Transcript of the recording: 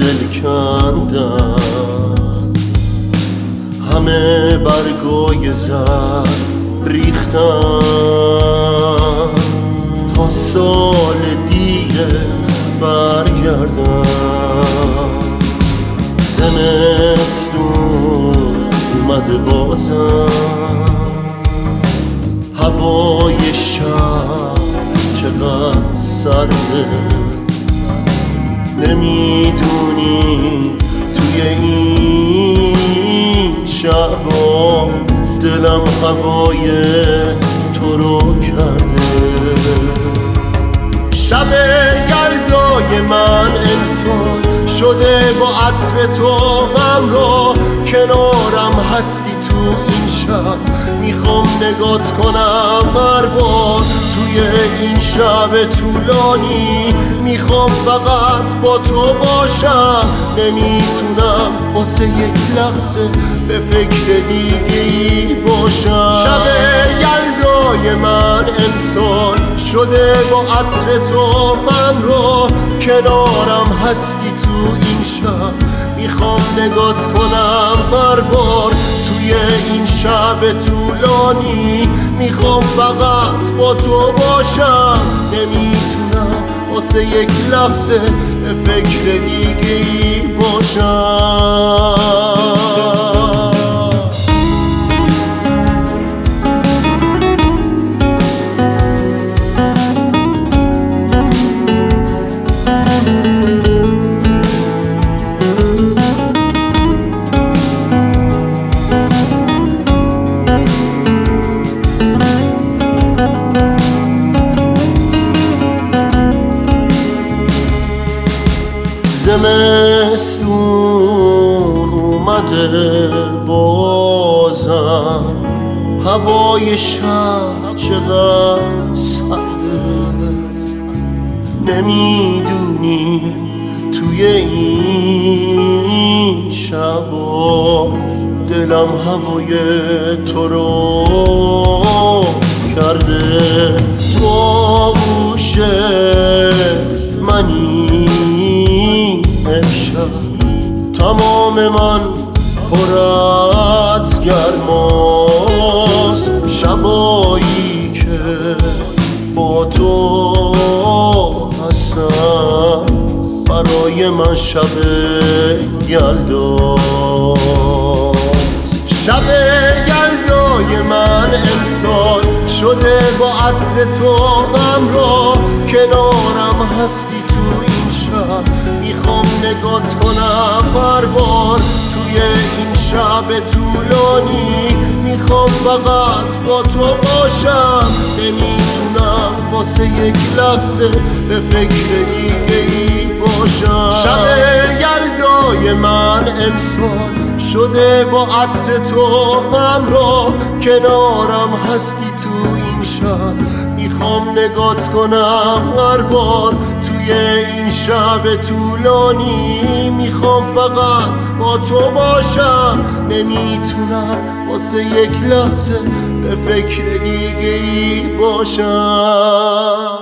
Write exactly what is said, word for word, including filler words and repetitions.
دل کندن، همه برگای زر ریختن تا سال دیگه برگردن. زمستون اومده بازم، هوای شب چقدر سرده، نمیدونی توی این شبا دلم هوای تو رو کرده. شب یلدای من امسال شده با عطر تو همراه، کنارم هستی تو این شب، میخوام نگات کنم هر بار توی این شب طولانی، میخوام فقط با تو باشم، نمیتونم واسه یک لحظه به فکر دیگه ای باشم. شب یلدای من امسال شده با عطر تو همراه، کنارم هستی تو این شب، میخوام نگات کنم هر بار توی این شب طولانی، میخوام فقط با تو باشم، نمیتونم واسه یک لحظه به فکر دیگه ای باشم. زمستون اومده بازم، هوای شب چقدر سرده، نمیدونی توی این شبا دلم هوای تو رو کرده. تو آغوش منی امشب، تمام من پر از گرماست، شبایی که با تو هستم برای من شب یلداست. شب یلدای من امسال شده با عطر تو همراه، کنارم هستی تو این شب، میخوام نگات کنم هر بار توی این شب طولانی، میخوام فقط با تو باشم، نمیتونم واسه یک لحظه به فکر دیگه ای باشم. شب یلدای من امسال شده با عطر تو همراه، کنارم هستی تو این شب، میخوام نگات کنم هر بار توی این شب طولانی، میخوام فقط با تو باشم، نمیتونم واسه یک لحظه به فکر دیگه ای باشم.